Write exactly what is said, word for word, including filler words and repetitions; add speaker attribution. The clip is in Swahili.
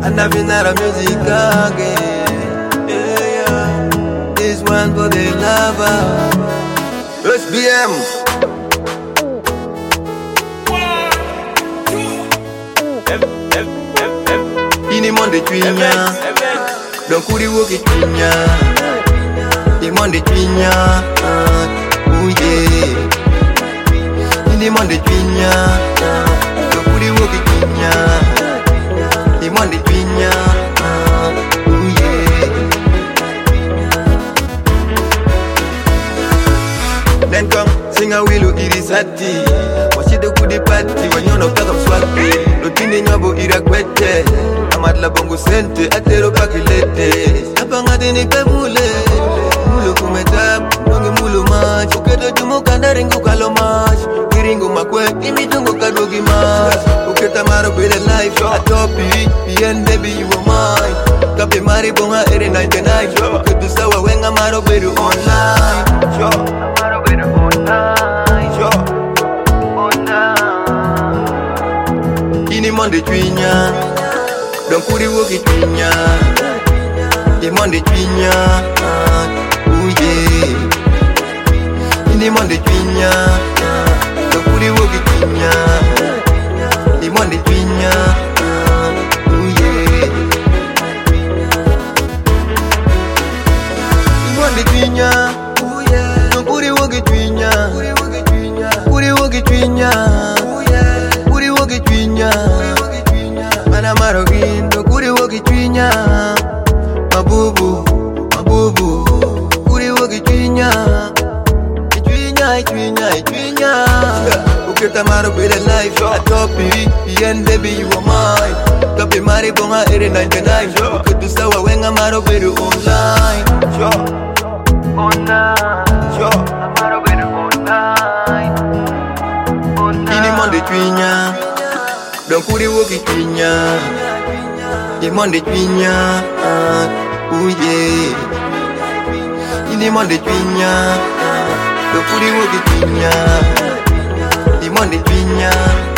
Speaker 1: and I've been out of music again. Yeah, yeah. This one for the lover. S B M. Ini monde tuinya, donc kuri woki tuinya. Ini monde tuinya, oh yeah. Ini monde tuinya, donc kuri woki tuinya. Ini monde tuinya, oh yeah. Then come sing a willow irisati. Washide kudi pati, wanyono kaka mswati. Lotini nyabo irakwete. Amadla bongo sente, atero pakilete. Hapa ngati ni kemule. Mulo kumetab, nonge mulo mach. Uketo jumo kanda ringo kalo mach. Kiringo makwe, imitungo kadogi mach. Uketa maro bile life, atopi. Bien baby you are mine. Kape mari bonga ere ninety-nine. Uketu sawa wenga maro beru online. Maro beru online. Ini monde tuinya, donc kuri woki tuinya. Ini monde tuinya, oh yeah. Ini monde tuinya, donc kuri woki tuinya. Ini monde tuinya, oh yeah. Ini monde tuinya, oh yeah. Donc kuri woki tuinya, kuri woki tuinya, kuri woki tuinya. Kuri woki tuinya, mana marogindo kuri woki tuinya. Mabubu, mabubu, kuri woki tuinya. Tuinya, tuinya, tuinya. Uketa maro bile life, atopi. Bien baby you are mine. Kape mari bonga ere ninety-nine. Uketu sawa wenga maro beru online. Online, maro beru online. Ini monde tuinya, donc kuri woki tuinya. Ini monde tuinya, oh yeah. Ini monde tuinya, donc kuri woki tuinya. Ini monde tuinya.